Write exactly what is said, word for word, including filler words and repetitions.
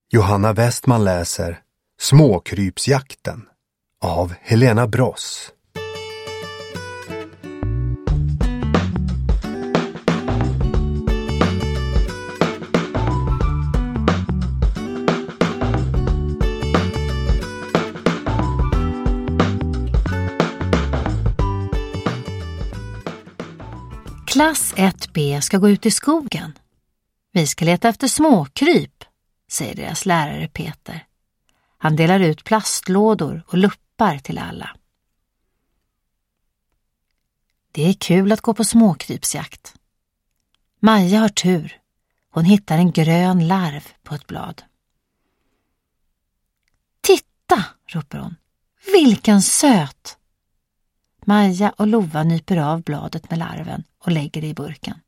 Johanna Westman läser Småkrypsjakten av Helena Bross. Klass ett B ska gå ut i skogen. Vi ska leta efter småkryp, säger deras lärare Peter. Han delar ut plastlådor och luppar till alla. Det är kul att gå på småkrypsjakt. Maja har tur. Hon hittar en grön larv på ett blad. Titta, ropar hon. Vilken söt! Maja och Lova nyper av bladet med larven och lägger det i burken.